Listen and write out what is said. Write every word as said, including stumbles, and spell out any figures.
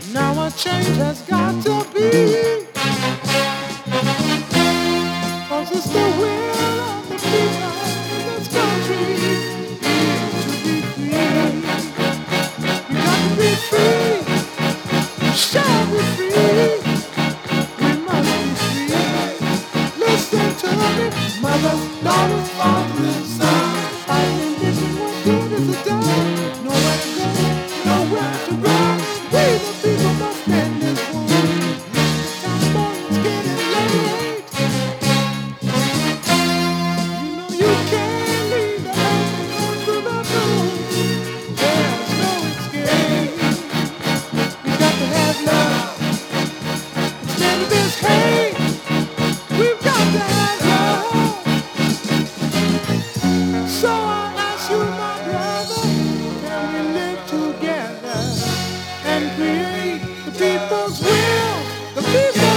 Now a change has got to be, 'cause it's the will of the people in this country to be free. We got to be free, shall be free. We must be free. Listen to me, mothers, daughters, fathers, and sons. Fighting this is what good is done. Nowhere to go, nowhere to run. We the people must stand this one. Time boy, it's getting late. You know you can't leave the house and go to the moon. There's no escape. We got to have love instead of this hate. We've got to have love. So I ask you, my brother, can we live together and create the people's will? The people.